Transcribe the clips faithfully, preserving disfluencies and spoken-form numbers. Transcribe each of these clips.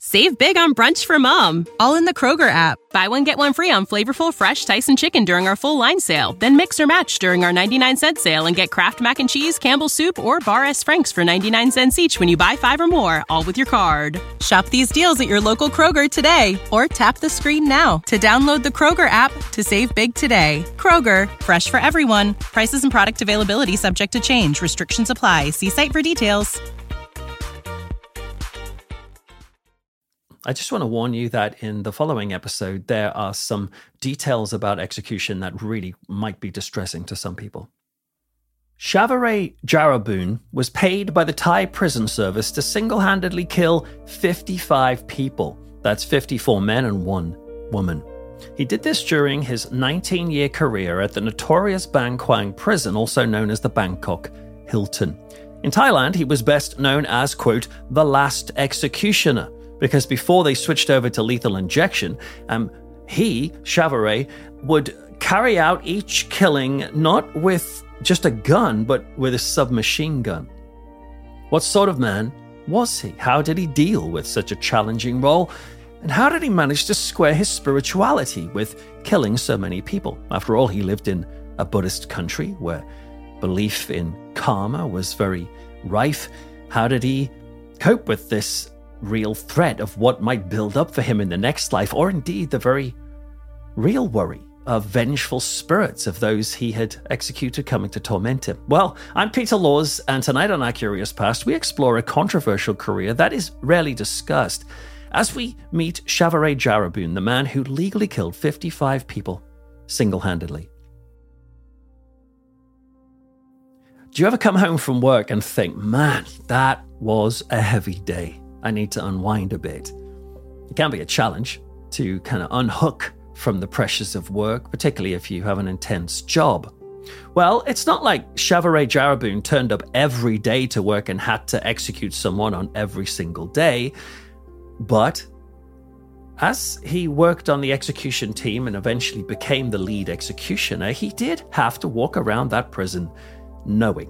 Save big on brunch for mom, all in the Kroger app. Buy one, get one free on flavorful, fresh Tyson chicken during our full line sale. Then mix or match during our ninety-nine cent sale and get Kraft Mac and Cheese, Campbell's Soup, or Bar S. Frank's for ninety-nine cents each when you buy five or more, all with your card. Shop these deals at your local Kroger today, or tap the screen now to download the Kroger app to save big today. Kroger, fresh for everyone. Prices and product availability subject to change. Restrictions apply. See site for details. I just want to warn you that in the following episode, there are some details about execution that really might be distressing to some people. Shavaray Jaraboon was paid by the Thai prison service to single-handedly kill fifty-five people. That's fifty-four men and one woman. He did this during his nineteen-year career at the notorious Bang Kwang prison, also known as the Bangkok Hilton. In Thailand, he was best known as, quote, the last executioner, because before they switched over to lethal injection, um, he, Shavaray, would carry out each killing not with just a gun, but with a submachine gun. What sort of man was he? How did he deal with such a challenging role? And how did he manage to square his spirituality with killing so many people? After all, he lived in a Buddhist country where belief in karma was very rife. How did he cope with this real threat of what might build up for him in the next life, or indeed the very real worry of vengeful spirits of those he had executed coming to torment him? Well, I'm Peter Laws, and tonight on Our Curious Past, we explore a controversial career that is rarely discussed as we meet Shavaray Jaraboon, the man who legally killed fifty-five people single-handedly. Do you ever come home from work and think, man, that was a heavy day? I need to unwind a bit. It can be a challenge to kind of unhook from the pressures of work, particularly if you have an intense job. Well, it's not like Shavaray Jaraboon turned up every day to work and had to execute someone on every single day. But as he worked on the execution team and eventually became the lead executioner, he did have to walk around that prison knowing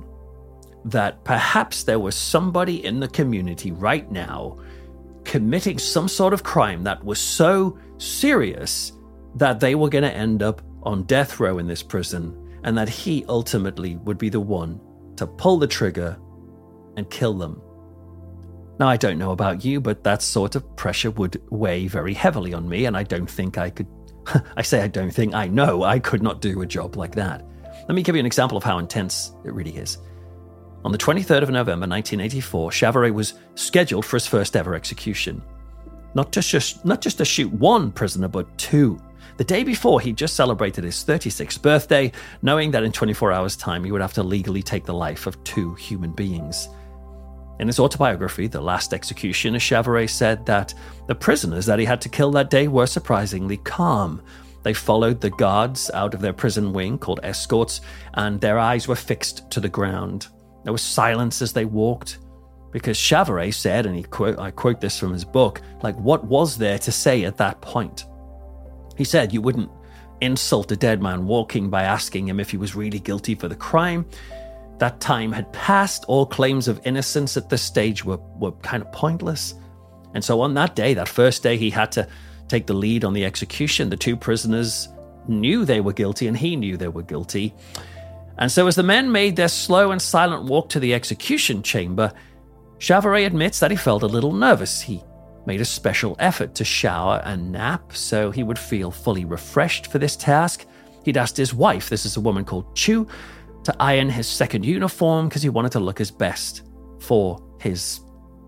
that perhaps there was somebody in the community right now committing some sort of crime that was so serious that they were going to end up on death row in this prison, and that he ultimately would be the one to pull the trigger and kill them. Now, I don't know about you, but that sort of pressure would weigh very heavily on me, and I don't think I could... I say I don't think, I know I could not do a job like that. Let me give you an example of how intense it really is. On the twenty-third of November, nineteen eighty-four, Shavaray was scheduled for his first ever execution. Not just, not just to shoot one prisoner, but two. The day before, he just celebrated his thirty-sixth birthday, knowing that in twenty-four hours' time, he would have to legally take the life of two human beings. In his autobiography, The Last Executioner, Shavaray said that the prisoners that he had to kill that day were surprisingly calm. They followed the guards out of their prison wing, called escorts, and their eyes were fixed to the ground. There was silence as they walked, because Shavaray said, and he quote, I quote this from his book, like, what was there to say at that point? He said you wouldn't insult a dead man walking by asking him if he was really guilty for the crime. That time had passed. All claims of innocence at this stage were, were kind of pointless. And so on that day, that first day, he had to take the lead on the execution. The two prisoners knew they were guilty, and he knew they were guilty. And so as the men made their slow and silent walk to the execution chamber, Shavaray admits that he felt a little nervous. He made a special effort to shower and nap so he would feel fully refreshed for this task. He'd asked his wife, this is a woman called Chu, to iron his second uniform because he wanted to look his best for his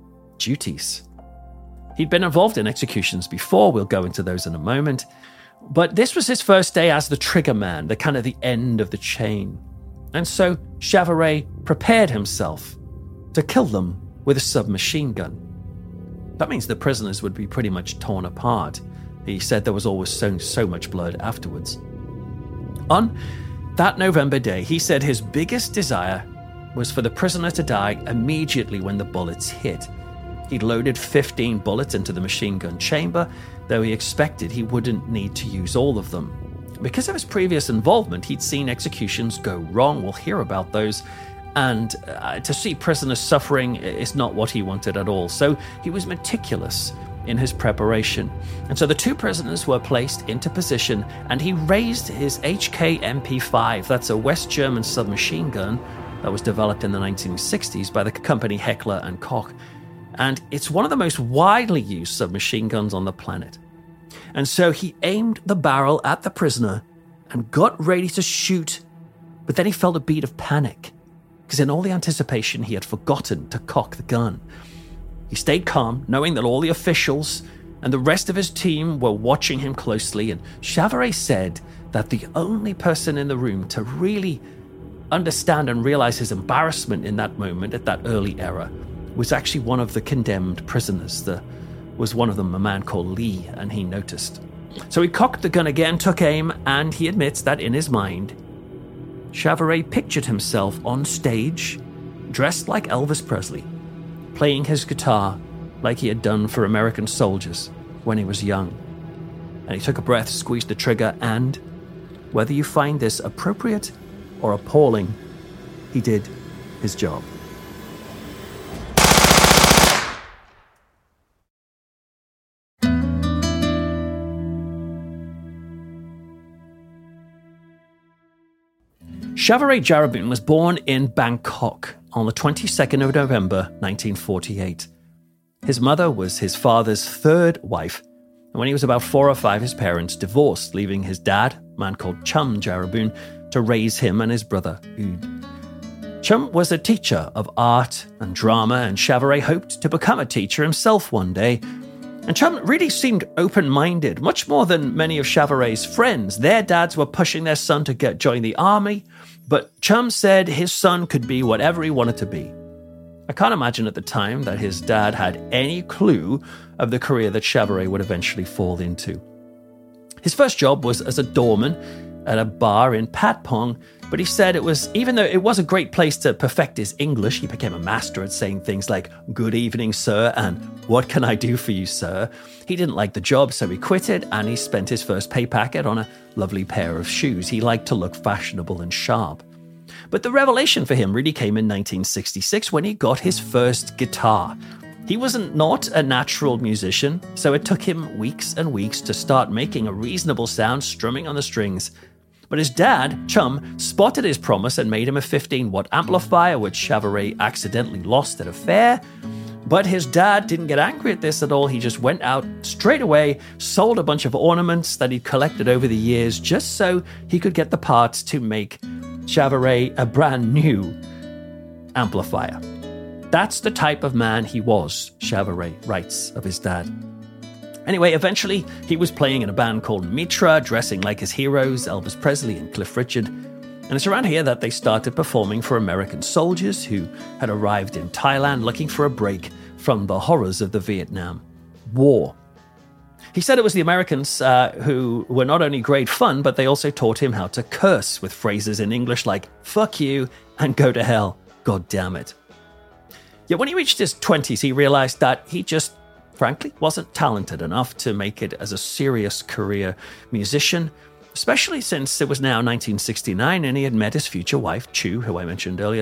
duties. He'd been involved in executions before, we'll go into those in a moment, but this was his first day as the trigger man, the kind of the end of the chain. And so Shavaray prepared himself to kill them with a submachine gun. That means the prisoners would be pretty much torn apart. He said there was always so, so much blood afterwards. On that November day, he said his biggest desire was for the prisoner to die immediately when the bullets hit. He'd loaded fifteen bullets into the machine gun chamber, though he expected he wouldn't need to use all of them. Because of his previous involvement, he'd seen executions go wrong. We'll hear about those. And uh, to see prisoners suffering is not what he wanted at all. So he was meticulous in his preparation. And so the two prisoners were placed into position, and he raised his H K M P five, that's a West German submachine gun that was developed in the nineteen sixties by the company Heckler and Koch. And it's one of the most widely used submachine guns on the planet. And so he aimed the barrel at the prisoner and got ready to shoot, but then he felt a beat of panic, because in all the anticipation, he had forgotten to cock the gun. He stayed calm, knowing that all the officials and the rest of his team were watching him closely, and Chavaret said that the only person in the room to really understand and realize his embarrassment in that moment, at that early era, was actually one of the condemned prisoners. There was one of them, a man called Lee, and he noticed. So he cocked the gun again, took aim, and he admits that in his mind, Chavaret pictured himself on stage, dressed like Elvis Presley, playing his guitar like he had done for American soldiers when he was young. And he took a breath, squeezed the trigger, and, whether you find this appropriate or appalling, he did his job. Chavaret Jarabin was born in Bangkok on the twenty-second of November, nineteen forty-eight. His mother was his father's third wife, and when he was about four or five, his parents divorced, leaving his dad, a man called Chum Jarabin, to raise him and his brother, Oud. Chum was a teacher of art and drama, and Chavaret hoped to become a teacher himself one day. And Chum really seemed open-minded, much more than many of Chavaret's friends. Their dads were pushing their son to get join the army, but Chum said his son could be whatever he wanted to be. I can't imagine at the time that his dad had any clue of the career that Chavaret would eventually fall into. His first job was as a doorman at a bar in Patpong, but he said it was, even though it was a great place to perfect his English, he became a master at saying things like, "Good evening, sir," and "What can I do for you, sir?" He didn't like the job, so he quit it, and he spent his first pay packet on a lovely pair of shoes. He liked to look fashionable and sharp. But the revelation for him really came in nineteen sixty-six when he got his first guitar. He wasn't not a natural musician, so it took him weeks and weeks to start making a reasonable sound strumming on the strings. But his dad, Chum, spotted his promise and made him a fifteen-watt amplifier, which Chavaret accidentally lost at a fair. But his dad didn't get angry at this at all. He just went out straight away, sold a bunch of ornaments that he'd collected over the years, just so he could get the parts to make Chavaret a brand new amplifier. That's the type of man he was, Chavaret writes of his dad. Anyway, eventually, he was playing in a band called Mitra, dressing like his heroes, Elvis Presley and Cliff Richard. And it's around here that they started performing for American soldiers who had arrived in Thailand looking for a break from the horrors of the Vietnam War. He said it was the Americans uh, who were not only great fun, but they also taught him how to curse with phrases in English like, "fuck you" and "go to hell, god damn it." Yet when he reached his twenties, he realized that he just frankly wasn't talented enough to make it as a serious career musician, especially since it was now nineteen sixty-nine and he had met his future wife, Chu, who I mentioned earlier.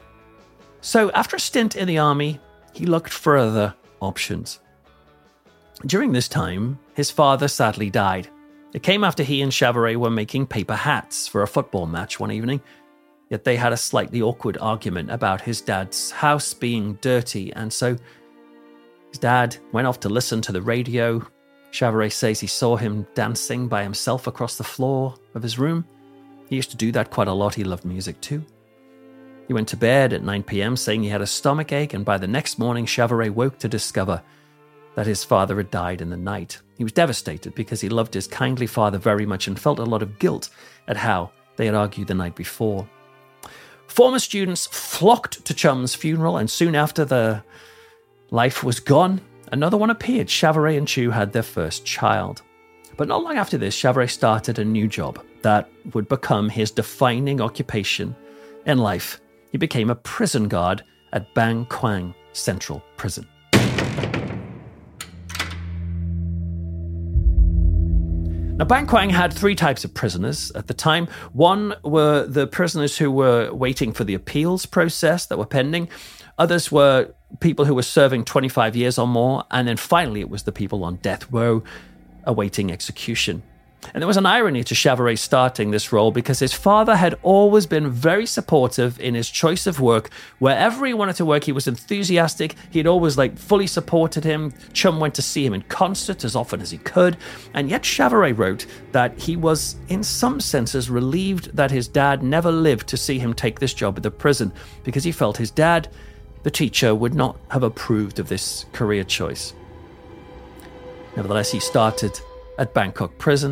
So after a stint in the army, he looked for other options. During this time, his father sadly died. It came after he and Chavaret were making paper hats for a football match one evening, yet they had a slightly awkward argument about his dad's house being dirty, and so his dad went off to listen to the radio. Chavaret says he saw him dancing by himself across the floor of his room. He used to do that quite a lot. He loved music too. He went to bed at nine p.m. saying he had a stomach ache, and by the next morning, Chavaret woke to discover that his father had died in the night. He was devastated because he loved his kindly father very much and felt a lot of guilt at how they had argued the night before. Former students flocked to Chum's funeral, and soon after the life was gone, another one appeared. Chavaret and Chu had their first child. But not long after this, Chavaret started a new job that would become his defining occupation in life. He became a prison guard at Bang Kwang Central Prison. Now, Bang Kwang had three types of prisoners at the time. One were the prisoners who were waiting for the appeals process that were pending. Others were people who were serving twenty-five years or more, and then finally it was the people on death row awaiting execution. And there was an irony to Chavaret starting this role because his father had always been very supportive in his choice of work. Wherever he wanted to work, he was enthusiastic. He'd always like fully supported him. Chum went to see him in concert as often as he could. And yet Chavaret wrote that he was, in some senses, relieved that his dad never lived to see him take this job at the prison because he felt his dad, the teacher, would not have approved of this career choice. Nevertheless, he started at Bangkok Prison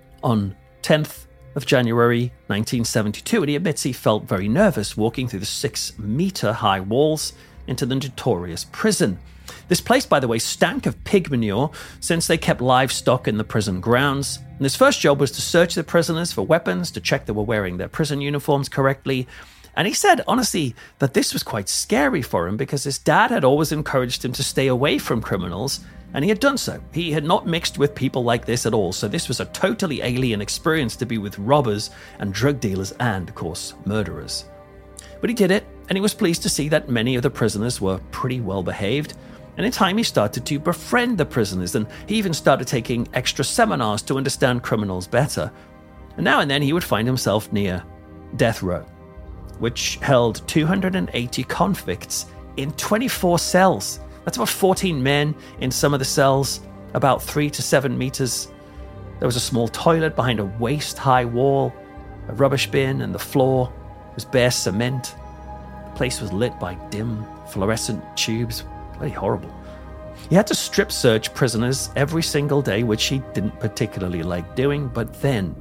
on tenth of January nineteen seventy-two, and he admits he felt very nervous walking through the six-meter-high walls into the notorious prison. This place, by the way, stank of pig manure since they kept livestock in the prison grounds. And his first job was to search the prisoners for weapons, to check they were wearing their prison uniforms correctly. And he said, honestly, that this was quite scary for him because his dad had always encouraged him to stay away from criminals, and he had done so. He had not mixed with people like this at all, so this was a totally alien experience to be with robbers and drug dealers and, of course, murderers. But he did it, and he was pleased to see that many of the prisoners were pretty well behaved. And in time, he started to befriend the prisoners, and he even started taking extra seminars to understand criminals better. And now and then, he would find himself near death row, which held two hundred eighty convicts in twenty-four cells. That's about fourteen men in some of the cells, about three to seven meters. There was a small toilet behind a waist-high wall, a rubbish bin, and the floor was bare cement. The place was lit by dim fluorescent tubes. Bloody horrible. He had to strip search prisoners every single day, which he didn't particularly like doing, but then,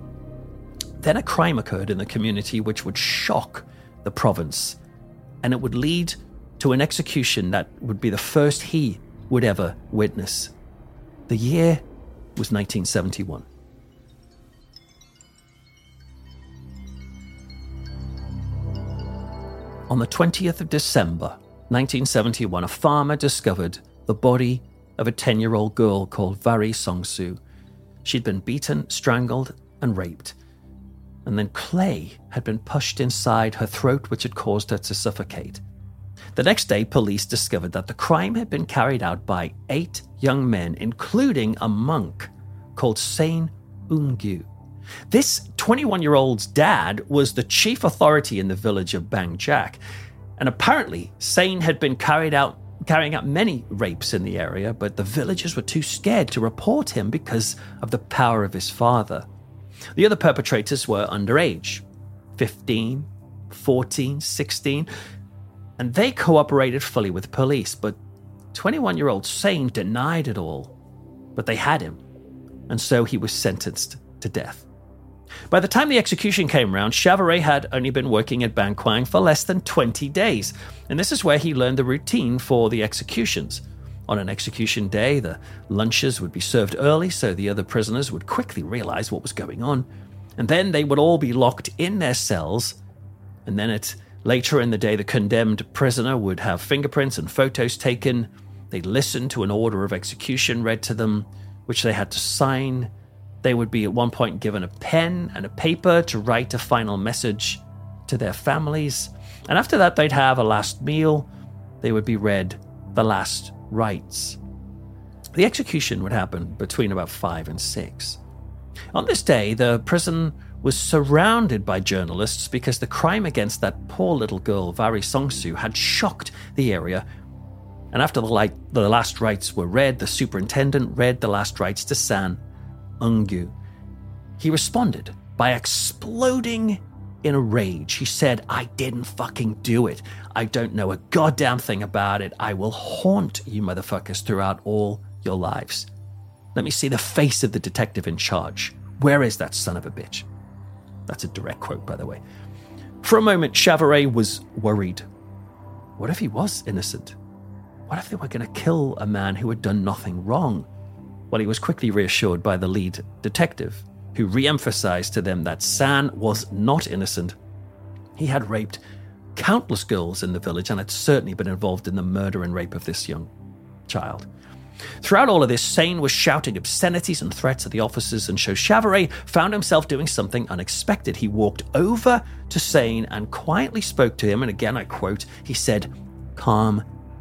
then a crime occurred in the community which would shock the province, and it would lead to an execution that would be the first he would ever witness. The year was nineteen seventy-one. On the twentieth of December, nineteen seventy-one, a farmer discovered the body of a ten-year-old girl called Vari Songsu. She'd been beaten, strangled, and raped. And then clay had been pushed inside her throat, which had caused her to suffocate. The next day, police discovered that the crime had been carried out by eight young men, including a monk called Sain Eungyu. This twenty-one-year-old's dad was the chief authority in the village of Bangjak, and apparently Sain had been carried out, carrying out many rapes in the area, but the villagers were too scared to report him because of the power of his father. The other perpetrators were underage, fifteen, fourteen, sixteen, and they cooperated fully with police, but twenty-one-year-old Sain denied it all. But they had him, and so he was sentenced to death. By the time the execution came round, Chavaret had only been working at Ban Quang for less than twenty days, and this is where he learned the routine for the executions. On an execution day, the lunches would be served early so the other prisoners would quickly realize what was going on, and then they would all be locked in their cells, and then at later in the day, the condemned prisoner would have fingerprints and photos taken. They'd listen to an order of execution read to them, which they had to sign. They would be at one point given a pen and a paper to write a final message to their families. And after that, they'd have a last meal. They would be read the last rites. The execution would happen between about five and six. On this day, the prison was surrounded by journalists because the crime against that poor little girl, Vari Songsu, had shocked the area. And after the, light, the last rites were read, the superintendent read the last rites to Sain Eungyu. He responded by exploding in a rage. He said, "I didn't fucking do it. I don't know a goddamn thing about it. I will haunt you motherfuckers throughout all your lives. Let me see the face of the detective in charge. Where is that son of a bitch?" That's a direct quote, by the way. For a moment, Chavaret was worried. What if he was innocent? What if they were going to kill a man who had done nothing wrong? Well, he was quickly reassured by the lead detective, who re-emphasized to them that Sain was not innocent. He had raped countless girls in the village and had certainly been involved in the murder and rape of this young child. Throughout all of this, Sain was shouting obscenities and threats at the officers, and so Chavaret found himself doing something unexpected. He walked over to Sain and quietly spoke to him, and again I quote, he said, "Calm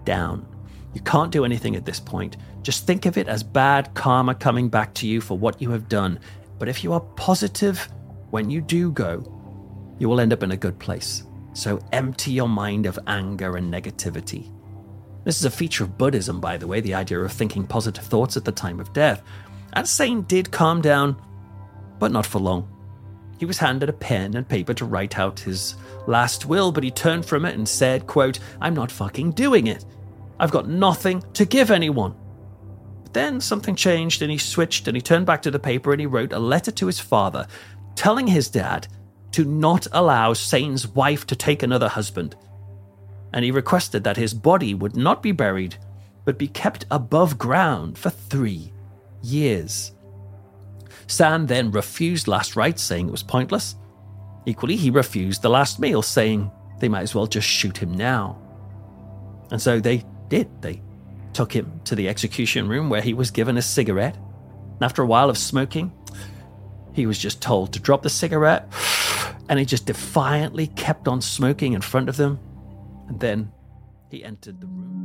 down. You can't do anything at this point. Just think of it as bad karma coming back to you for what you have done. But if you are positive when you do go, you will end up in a good place. So empty your mind of anger and negativity. This is a feature of Buddhism, by the way, the idea of thinking positive thoughts at the time of death. And Sain did calm down, but not for long. He was handed a pen and paper to write out his last will, but he turned from it and said, quote, "I'm not fucking doing it. I've got nothing to give anyone." But then something changed and he switched and he turned back to the paper and he wrote a letter to his father telling his dad to not allow Sain's wife to take another husband. And he requested that his body would not be buried, but be kept above ground for three years. San then refused last rites, saying it was pointless. Equally, he refused the last meal, saying they might as well just shoot him now. And so they did. They took him to the execution room where he was given a cigarette. And after a while of smoking, he was just told to drop the cigarette, and he just defiantly kept on smoking in front of them. And then he entered the room.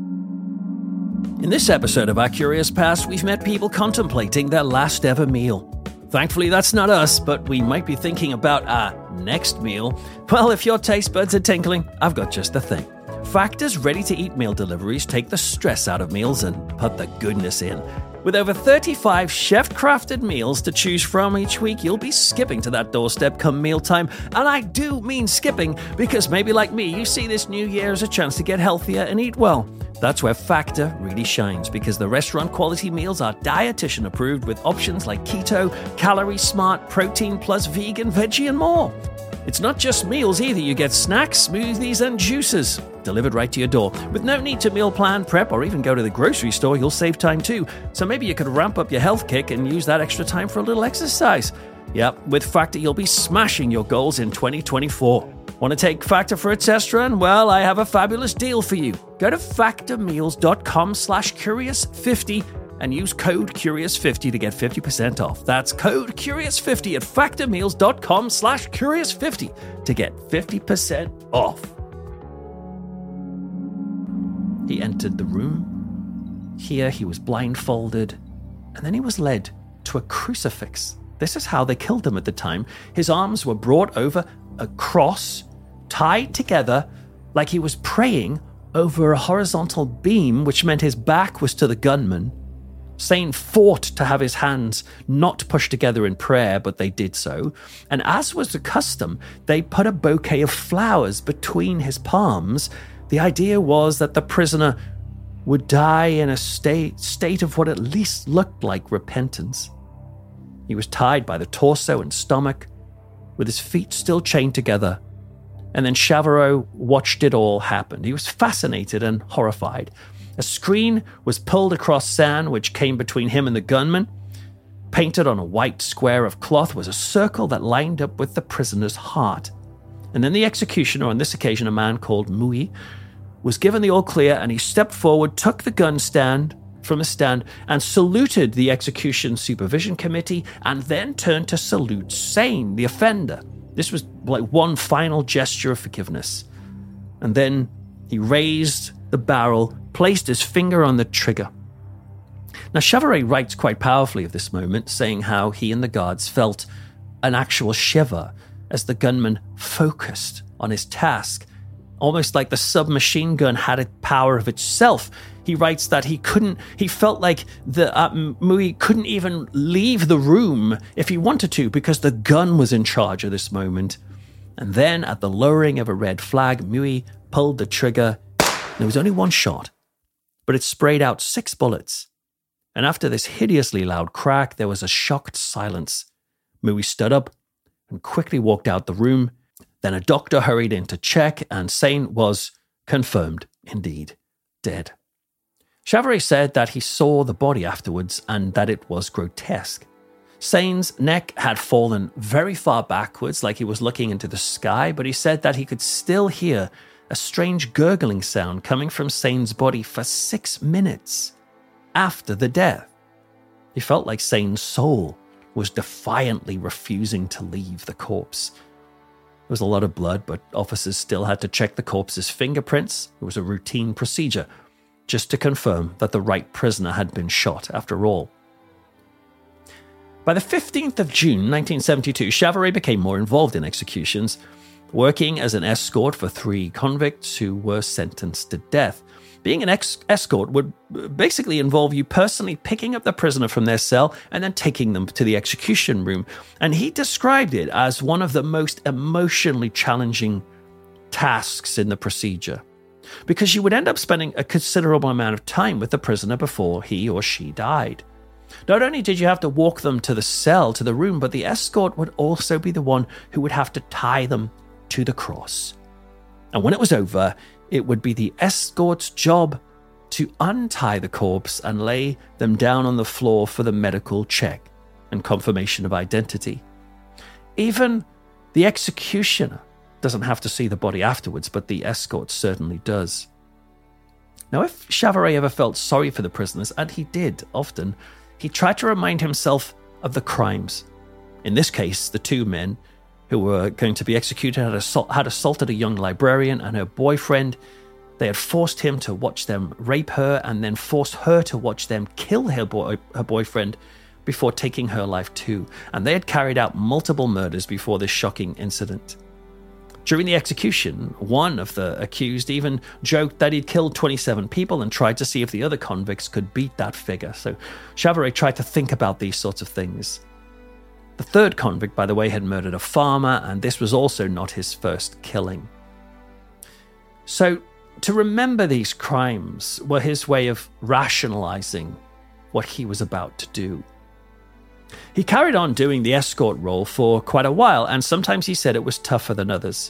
In this episode of Our Curious Past, we've met people contemplating their last ever meal. Thankfully, that's not us, but we might be thinking about our next meal. Well, if your taste buds are tinkling, I've got just the thing. Factor's ready-to-eat meal deliveries take the stress out of meals and put the goodness in. With over thirty-five chef-crafted meals to choose from each week, you'll be skipping to that doorstep come mealtime. And I do mean skipping, because maybe like me, you see this new year as a chance to get healthier and eat well. That's where Factor really shines, because the restaurant quality meals are dietitian approved with options like keto, calorie smart, protein plus, vegan, veggie, and more. It's not just meals either. You get snacks, smoothies, and juices delivered right to your door. With no need to meal plan, prep, or even go to the grocery store, you'll save time too. So maybe you could ramp up your health kick and use that extra time for a little exercise. Yep, with Factor, you'll be smashing your goals in twenty twenty-four. Want to take Factor for a test run? Well, I have a fabulous deal for you. Go to factormeals.com slash curious50 and use code curious fifty to get fifty percent off. That's code curious fifty at factormeals.com slash curious50 to get fifty percent off. He entered the room. Here he was blindfolded, and then he was led to a crucifix. This is how they killed him at the time. His arms were brought over a cross, tied together like he was praying over a horizontal beam, which meant his back was to the gunman. Sain fought to have his hands not pushed together in prayer, but they did so. And as was the custom, they put a bouquet of flowers between his palms. The idea was that the prisoner would die in a state, state of what at least looked like repentance. He was tied by the torso and stomach, with his feet still chained together. And then Chavarot watched it all happen. He was fascinated and horrified. A screen was pulled across San, which came between him and the gunman. Painted on a white square of cloth was a circle that lined up with the prisoner's heart. And then the executioner, on this occasion a man called Mui, was given the all clear, and he stepped forward, took the gun stand from his stand, and saluted the execution supervision committee, and then turned to salute Sain, the offender. This was like one final gesture of forgiveness. And then he raised the barrel, placed his finger on the trigger. Now, Chavarot writes quite powerfully of this moment, saying how he and the guards felt an actual shiver as the gunman focused on his task, almost like the submachine gun had a power of itself. He writes that he couldn't, he felt like the uh, Mui couldn't even leave the room if he wanted to, because the gun was in charge of this moment. And then at the lowering of a red flag, Mui pulled the trigger. There was only one shot, but it sprayed out six bullets. And after this hideously loud crack, there was a shocked silence. Mui stood up and quickly walked out the room. Then a doctor hurried in to check, and Sain was confirmed, indeed, dead. Chavarot said that he saw the body afterwards and that it was grotesque. Sain's neck had fallen very far backwards, like he was looking into the sky, but he said that he could still hear a strange gurgling sound coming from Sain's body for six minutes after the death. He felt like Sain's soul was defiantly refusing to leave the corpse. There was a lot of blood, but officers still had to check the corpse's fingerprints. It was a routine procedure. just to confirm that the right prisoner had been shot after all. By the fifteenth of June nineteen seventy-two, Chavaret became more involved in executions, working as an escort for three convicts who were sentenced to death. Being an ex- escort would basically involve you personally picking up the prisoner from their cell and then taking them to the execution room. And he described it as one of the most emotionally challenging tasks in the procedure, because you would end up spending a considerable amount of time with the prisoner before he or she died. Not only did you have to walk them to the cell, to the room, but the escort would also be the one who would have to tie them to the cross. And when it was over, it would be the escort's job to untie the corpse and lay them down on the floor for the medical check and confirmation of identity. Even the executioner doesn't have to see the body afterwards, but the escort certainly does. Now, if Chavaret ever felt sorry for the prisoners, and he did often, he tried to remind himself of the crimes. In this case, the two men who were going to be executed had, assault, had assaulted a young librarian and her boyfriend. They had forced him to watch them rape her and then forced her to watch them kill her, boy, her boyfriend before taking her life too. And they had carried out multiple murders before this shocking incident. During the execution, one of the accused even joked that he'd killed twenty-seven people and tried to see if the other convicts could beat that figure. So Chavaret tried to think about these sorts of things. The third convict, by the way, had murdered a farmer, and this was also not his first killing. So to remember these crimes were his way of rationalizing what he was about to do. He carried on doing the escort role for quite a while, and sometimes he said it was tougher than others.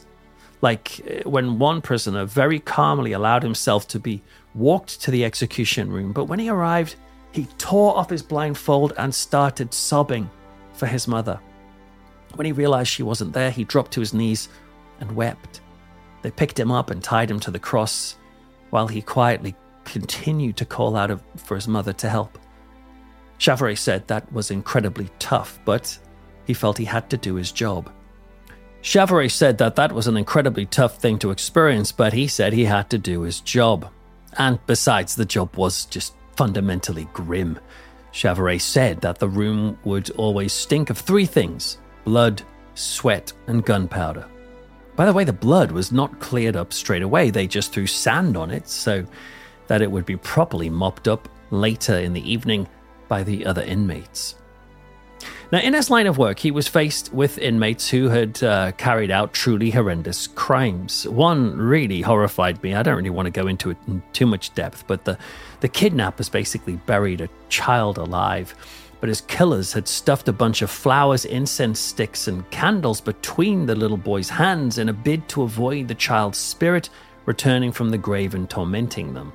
Like when one prisoner very calmly allowed himself to be walked to the execution room, but when he arrived, he tore off his blindfold and started sobbing for his mother. When he realized she wasn't there, he dropped to his knees and wept. They picked him up and tied him to the cross, while he quietly continued to call out for his mother to help. Chavaret said that was incredibly tough, but he felt he had to do his job. Chavaret said that that was an incredibly tough thing to experience, but he said he had to do his job. And besides, the job was just fundamentally grim. Chavaret said that the room would always stink of three things: blood, sweat, and gunpowder. By the way, the blood was not cleared up straight away. They just threw sand on it so that it would be properly mopped up later in the evening by the other inmates. Now, in his line of work, he was faced with inmates who had uh, carried out truly horrendous crimes. One really horrified me. I don't really want to go into it in too much depth, but the, the kidnappers basically buried a child alive. But his killers had stuffed a bunch of flowers, incense sticks, and candles between the little boy's hands in a bid to avoid the child's spirit returning from the grave and tormenting them.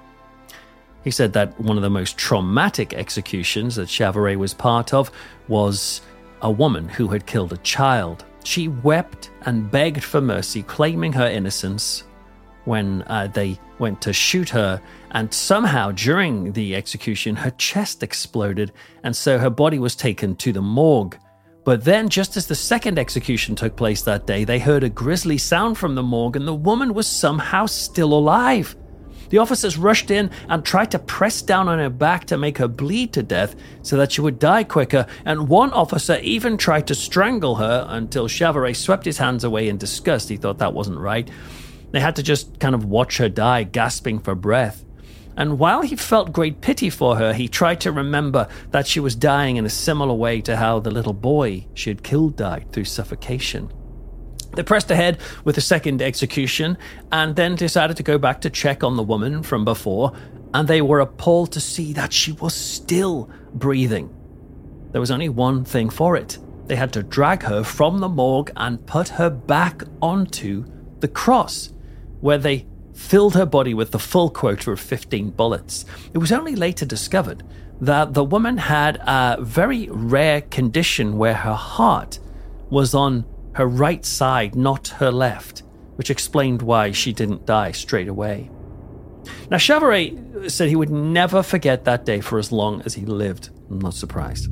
He said that one of the most traumatic executions that Chavaret was part of was a woman who had killed a child. She wept and begged for mercy, claiming her innocence when uh, they went to shoot her, and somehow during the execution her chest exploded, and so her body was taken to the morgue. But then, just as the second execution took place that day, they heard a grisly sound from the morgue, and the woman was somehow still alive. The officers rushed in and tried to press down on her back to make her bleed to death so that she would die quicker, and one officer even tried to strangle her until Chavaret swept his hands away in disgust. He thought that wasn't right. They had to just kind of watch her die, gasping for breath. And while he felt great pity for her, he tried to remember that she was dying in a similar way to how the little boy she had killed died, through suffocation. They pressed ahead with the second execution and then decided to go back to check on the woman from before, and they were appalled to see that she was still breathing. There was only one thing for it. They had to drag her from the morgue and put her back onto the cross, where they filled her body with the full quota of fifteen bullets. It was only later discovered that the woman had a very rare condition where her heart was on her right side, not her left, which explained why she didn't die straight away. Now, Chavaret said he would never forget that day for as long as he lived. I'm not surprised.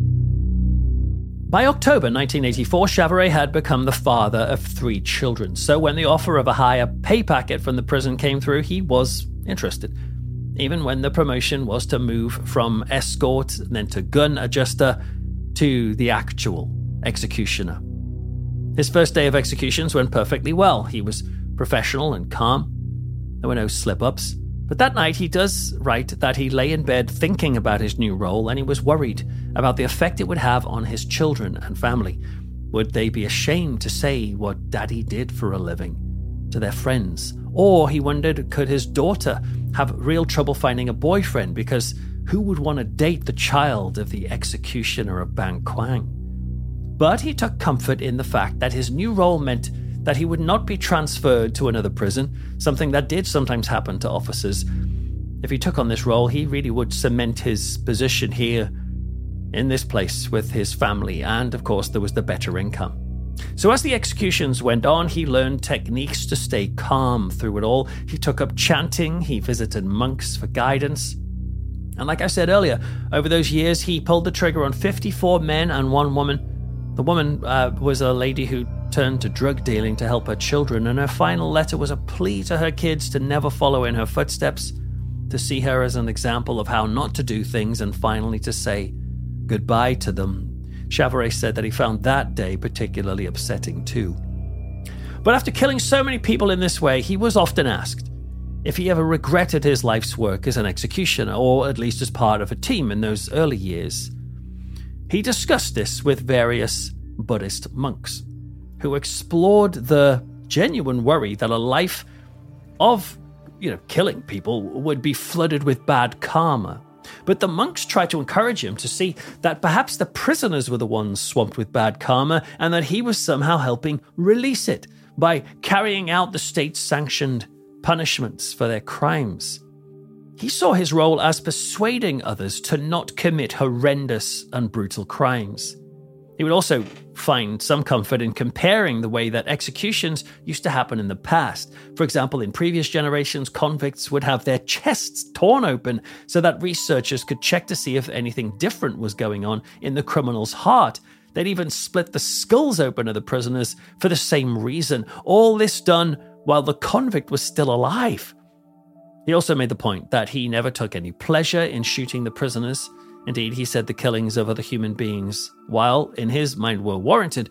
By October nineteen eighty-four, Chavaret had become the father of three children, so when the offer of a higher pay packet from the prison came through, he was interested. even when the promotion was to move from escort and then to gun adjuster to the actual executioner. His first day of executions went perfectly well. He was professional and calm. There were no slip-ups. But that night he does write that he lay in bed thinking about his new role, and he was worried about the effect it would have on his children and family. Would they be ashamed to say what Daddy did for a living to their friends? Or he wondered, could his daughter have real trouble finding a boyfriend, because who would want to date the child of the executioner of Ban Quang? But he took comfort in the fact that his new role meant that he would not be transferred to another prison, something that did sometimes happen to officers. If he took on this role, he really would cement his position here in this place with his family, and of course there was the better income. So as the executions went on, he learned techniques to stay calm through it all. He took up chanting, he visited monks for guidance. And like I said earlier, over those years he pulled the trigger on fifty-four men and one woman. The woman uh, was a lady who turned to drug dealing to help her children, and her final letter was a plea to her kids to never follow in her footsteps, to see her as an example of how not to do things, and finally to say goodbye to them. Chavaret said that he found that day particularly upsetting too. But after killing so many people in this way, he was often asked if he ever regretted his life's work as an executioner, or at least as part of a team in those early years. He discussed this with various Buddhist monks, who explored the genuine worry that a life of, you know, killing people would be flooded with bad karma. But the monks tried to encourage him to see that perhaps the prisoners were the ones swamped with bad karma, and that he was somehow helping release it by carrying out the state-sanctioned punishments for their crimes. He saw his role as persuading others to not commit horrendous and brutal crimes. He would also find some comfort in comparing the way that executions used to happen in the past. For example, in previous generations, convicts would have their chests torn open so that researchers could check to see if anything different was going on in the criminal's heart. They'd even split the skulls open of the prisoners for the same reason. All this done while the convict was still alive. He also made the point that he never took any pleasure in shooting the prisoners. Indeed, he said the killings of other human beings, while in his mind were warranted,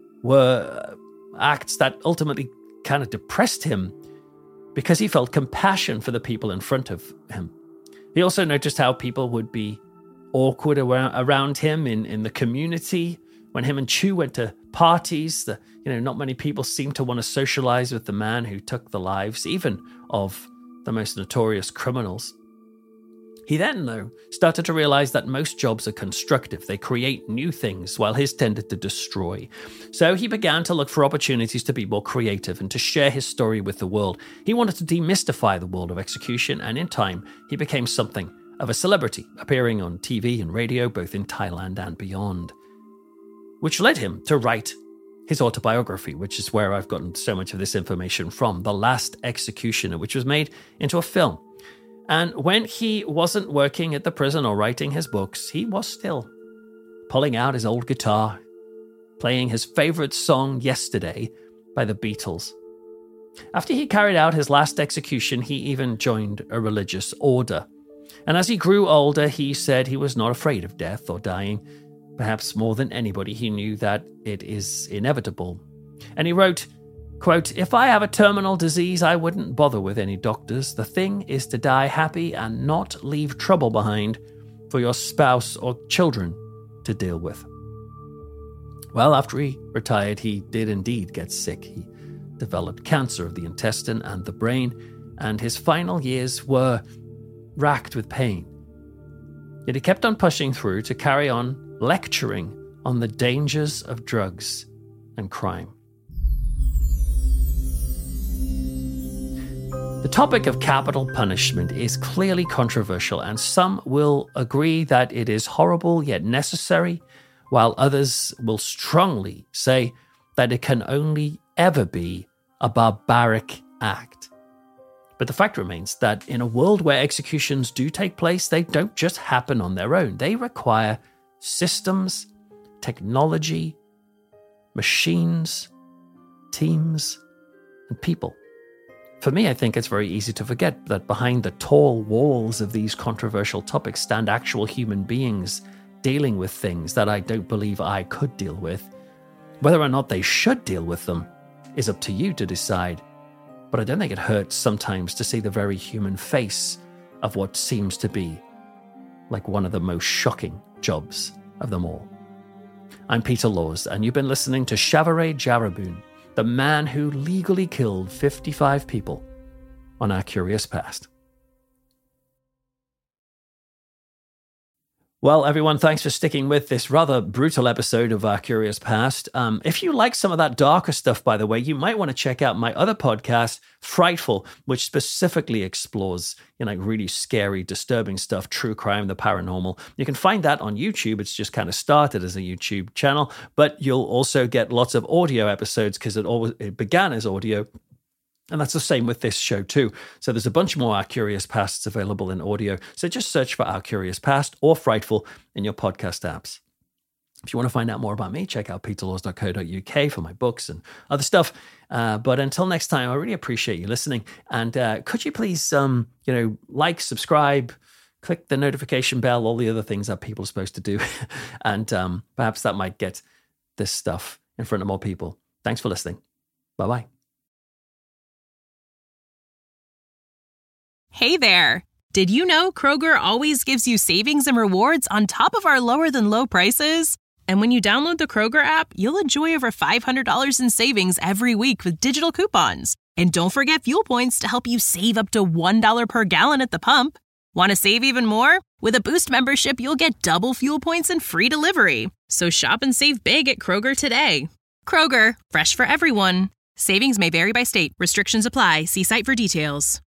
were acts that ultimately kind of depressed him because he felt compassion for the people in front of him. He also noticed how people would be awkward around him in, in the community. When him and Chu went to parties, the, you know, not many people seemed to want to socialize with the man who took the lives, even of the most notorious criminals. He then, though, started to realize that most jobs are constructive. They create new things, while his tended to destroy. So he began to look for opportunities to be more creative and to share his story with the world. He wanted to demystify the world of execution, and in time, he became something of a celebrity, appearing on T V and radio, both in Thailand and beyond. Which led him to write his autobiography, which is where I've gotten so much of this information from, The Last Executioner, which was made into a film. And when he wasn't working at the prison or writing his books, he was still pulling out his old guitar, playing his favorite song, Yesterday, by the Beatles. After he carried out his last execution, he even joined a religious order. And as he grew older, he said he was not afraid of death or dying. Perhaps more than anybody, he knew that it is inevitable. And he wrote, quote, "If I have a terminal disease, I wouldn't bother with any doctors. The thing is to die happy and not leave trouble behind for your spouse or children to deal with." Well, after he retired, he did indeed get sick. He developed cancer of the intestine and the brain, and his final years were racked with pain. Yet he kept on pushing through to carry on lecturing on the dangers of drugs and crime. The topic of capital punishment is clearly controversial, and some will agree that it is horrible yet necessary, while others will strongly say that it can only ever be a barbaric act. But the fact remains that in a world where executions do take place, they don't just happen on their own. They require systems, technology, machines, teams, and people. For me, I think it's very easy to forget that behind the tall walls of these controversial topics stand actual human beings dealing with things that I don't believe I could deal with. Whether or not they should deal with them is up to you to decide. But I don't think it hurts sometimes to see the very human face of what seems to be like one of the most shocking jobs of them all. I'm Peter Laws, and you've been listening to Shavare Jaraboon, the man who legally killed fifty-five people on Our Curious Past. Well, everyone, thanks for sticking with this rather brutal episode of Our Curious Past. Um, if you like some of that darker stuff, by the way, you might want to check out my other podcast, Frightful, which specifically explores, you know, really scary, disturbing stuff, true crime, the paranormal. You can find that on YouTube. It's just kind of started as a YouTube channel, but you'll also get lots of audio episodes because it always it began as audio. And that's the same with this show too. So there's a bunch more Our Curious Pasts available in audio. So just search for Our Curious Past or Frightful in your podcast apps. If you want to find out more about me, check out peter laws dot co dot uk for my books and other stuff. Uh, but until next time, I really appreciate you listening. And uh, could you please, um, you know, like, subscribe, click the notification bell, all the other things that people are supposed to do. and um, perhaps that might get this stuff in front of more people. Thanks for listening. Bye-bye. Hey there! Did you know Kroger always gives you savings and rewards on top of our lower-than-low prices? And when you download the Kroger app, you'll enjoy over five hundred dollars in savings every week with digital coupons. And don't forget fuel points to help you save up to one dollar per gallon at the pump. Want to save even more? With a Boost membership, you'll get double fuel points and free delivery. So shop and save big at Kroger today. Kroger, fresh for everyone. Savings may vary by state. Restrictions apply. See site for details.